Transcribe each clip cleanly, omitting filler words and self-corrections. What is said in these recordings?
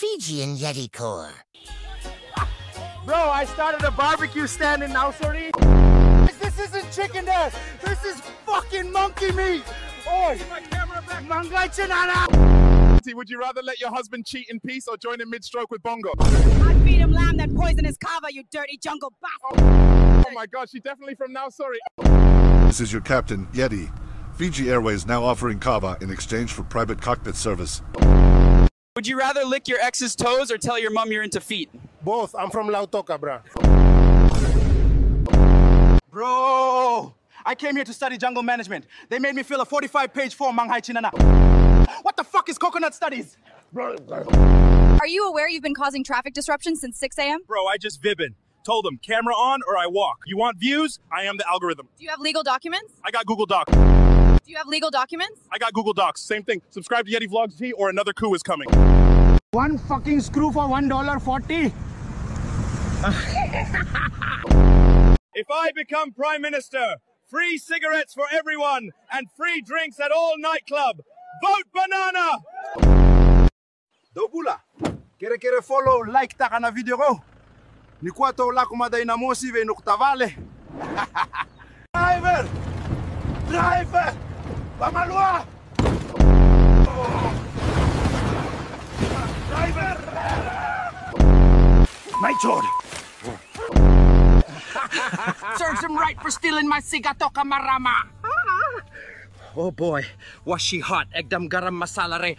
Fijian Yeti Corps. Bro, I started a barbecue stand in Nausori. This isn't chicken there. This is fucking monkey meat. Oh, my camera back. Mangai chinana. Would you rather let your husband cheat in peace or join in mid-stroke with Bongo? I'd feed him lamb that poisonous kava, you dirty jungle bastard. Oh my gosh, she's definitely from Nausori. This is your captain, Yeti. Fiji Airways now offering kava in exchange for private cockpit service. Would you rather lick your ex's toes or tell your mom you're into feet? Both. I'm from Lautoka, bro. Bro, I came here to study jungle management. They made me fill a 45-page form, Manghai Chinana. What the fuck is coconut studies? Are you aware you've been causing traffic disruptions since 6 a.m.? Bro, I just vibbin'. Told them, camera on or I walk. You want views? I am the algorithm. Do you have legal documents? I got Google Docs. Do you have legal documents? I got Google Docs. Same thing. Subscribe to Yeti Vlogs T or another coup is coming. One fucking screw for $1.40. If I become Prime Minister, free cigarettes for everyone and free drinks at all nightclub. Vote banana! Dobula, kere follow, like ta ka na video ko. Ni kwato la kumaday na mosi ve nuktavale. Driver! Driver! Pamalua! Driver! My chord! Serves him right for stealing my sigatoka marama. Oh boy, was she hot? Ekdam garam masala re.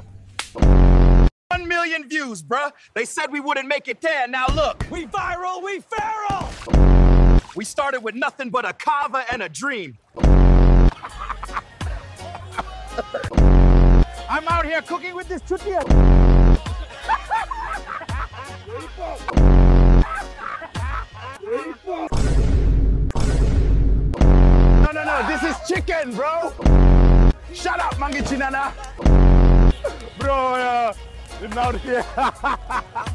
1 million views, bruh. They said we wouldn't make it 10. Now look. We viral, we feral! We started with nothing but a kava and a dream. I'm out here cooking with this chutia. No, this is chicken, bro. Shut up, Mangi Chinana. Bro, I'm out here.